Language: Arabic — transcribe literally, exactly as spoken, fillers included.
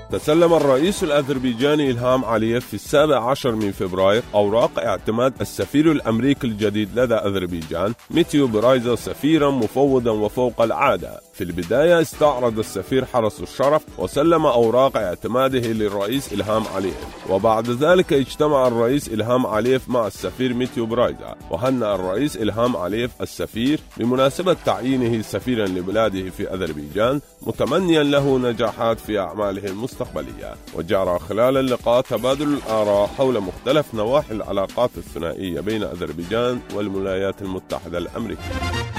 تسلم الرئيس الأذربيجاني إلهام علييف في السابع عشر من فبراير أوراق اعتماد السفير الأمريكي الجديد لدى أذربيجان ميتيو برايزا سفيرا مفوضا وفوق العادة. في البداية استعرض السفير حرس الشرف وسلم أوراق اعتماده للرئيس إلهام علييف، وبعد ذلك اجتمع الرئيس إلهام علييف مع السفير ميتيو برايزا، وهنأ الرئيس إلهام علييف السفير بمناسبة تعيينه سفيرا لبلاده في أذربيجان، متمنيا له نجاحات في أعماله المستقبلية. وجرى خلال اللقاء تبادل الآراء حول مختلف نواحي العلاقات الثنائية بين أذربيجان والولايات المتحدة الأمريكية.